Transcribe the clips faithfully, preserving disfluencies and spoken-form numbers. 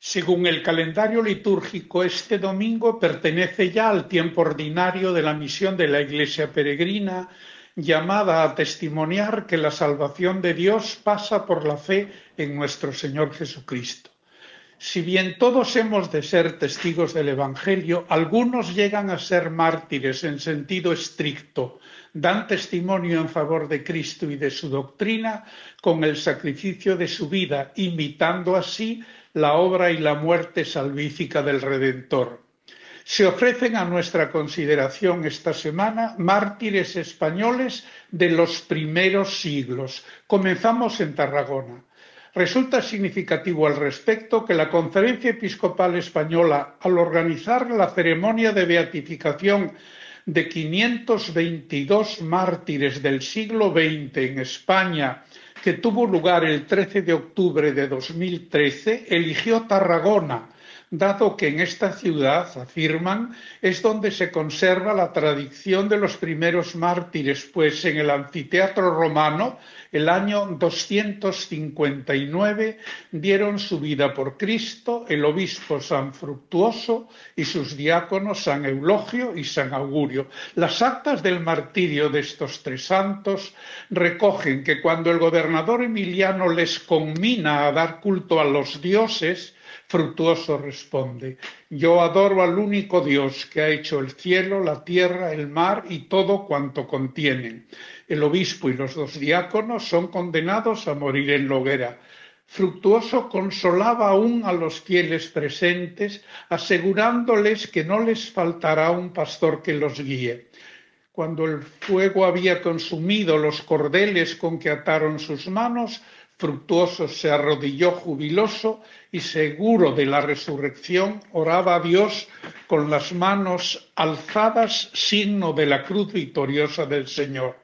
Según el calendario litúrgico, este domingo pertenece ya al tiempo ordinario de la misión de la Iglesia peregrina, llamada a testimoniar que la salvación de Dios pasa por la fe en nuestro Señor Jesucristo. Si bien todos hemos de ser testigos del Evangelio, algunos llegan a ser mártires en sentido estricto, dan testimonio en favor de Cristo y de su doctrina con el sacrificio de su vida, imitando así la obra y la muerte salvífica del Redentor. Se ofrecen a nuestra consideración esta semana mártires españoles de los primeros siglos. Comenzamos en Tarragona. Resulta significativo al respecto que la Conferencia Episcopal Española, al organizar la ceremonia de beatificación de quinientos veintidós mártires del siglo veinte en España, que tuvo lugar el trece de octubre de dos mil trece, eligió Tarragona, dado que en esta ciudad, afirman, es donde se conserva la tradición de los primeros mártires, pues en el anfiteatro romano, el año doscientos cincuenta y nueve, dieron su vida por Cristo el obispo San Fructuoso y sus diáconos San Eulogio y San Augurio. Las actas del martirio de estos tres santos recogen que cuando el gobernador Emiliano les conmina a dar culto a los dioses, Fructuoso responde: yo adoro al único Dios que ha hecho el cielo, la tierra, el mar y todo cuanto contienen. El obispo y los dos diáconos son condenados a morir en la hoguera. Fructuoso consolaba aún a los fieles presentes, asegurándoles que no les faltará un pastor que los guíe. Cuando el fuego había consumido los cordeles con que ataron sus manos, Fructuoso se arrodilló jubiloso y, seguro de la resurrección, oraba a Dios con las manos alzadas, signo de la cruz victoriosa del Señor.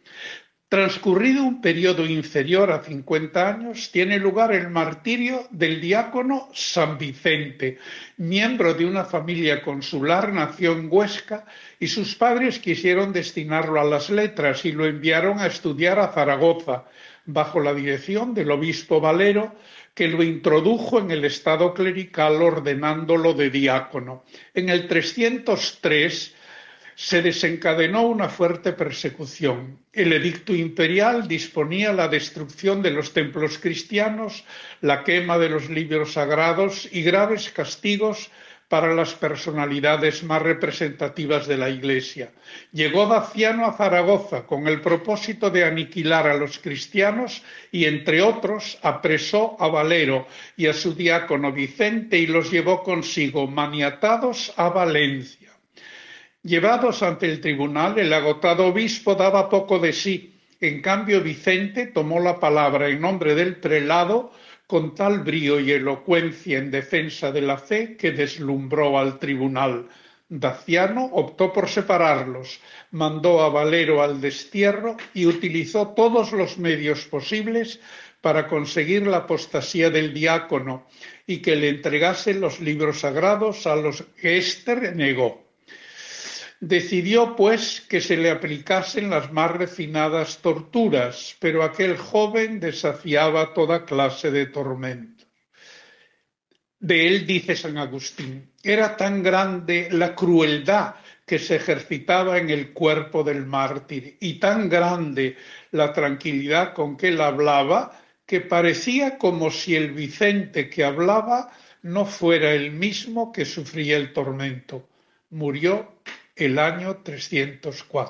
Transcurrido un periodo inferior a cincuenta años, tiene lugar el martirio del diácono San Vicente. Miembro de una familia consular, nació en Huesca y sus padres quisieron destinarlo a las letras y lo enviaron a estudiar a Zaragoza, bajo la dirección del obispo Valero, que lo introdujo en el estado clerical ordenándolo de diácono. En el trescientos tres se desencadenó una fuerte persecución. El edicto imperial disponía la destrucción de los templos cristianos, la quema de los libros sagrados y graves castigos para las personalidades más representativas de la Iglesia. Llegó Daciano a Zaragoza con el propósito de aniquilar a los cristianos y, entre otros, apresó a Valero y a su diácono Vicente y los llevó consigo maniatados a Valencia. Llevados ante el tribunal, el agotado obispo daba poco de sí. En cambio, Vicente tomó la palabra en nombre del prelado con tal brío y elocuencia en defensa de la fe que deslumbró al tribunal. Daciano optó por separarlos, mandó a Valero al destierro y utilizó todos los medios posibles para conseguir la apostasía del diácono y que le entregase los libros sagrados a los que éste negó. Decidió, pues, que se le aplicasen las más refinadas torturas, pero aquel joven desafiaba toda clase de tormentos. De él dice San Agustín: era tan grande la crueldad que se ejercitaba en el cuerpo del mártir y tan grande la tranquilidad con que él hablaba, que parecía como si el Vicente que hablaba no fuera el mismo que sufría el tormento. Murió el año trescientos cuatro.